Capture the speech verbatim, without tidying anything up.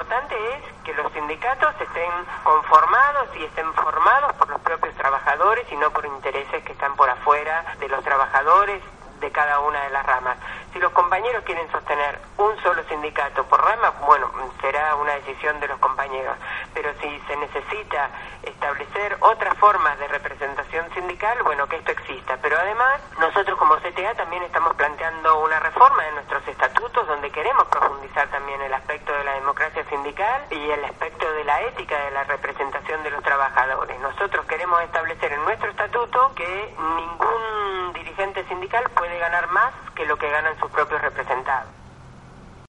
importante es que los sindicatos estén conformados y estén formados por los propios trabajadores y no por intereses que están por afuera de los trabajadores de cada una de las ramas. Si los compañeros quieren sostener un solo sindicato por rama, bueno, será una decisión de los compañeros, pero si se necesita establecer otras formas de representación sindical, bueno, que esto exista. Pero además, nosotros como C T A también estamos planteando una reforma de nuestros estatutos donde queremos profundizar también el aspecto de la democracia sindical y el aspecto de la ética de la representación de los trabajadores. Nosotros queremos establecer en nuestro estatuto que ningún dirigente sindical puede ganar más que lo que ganan sus propios representantes.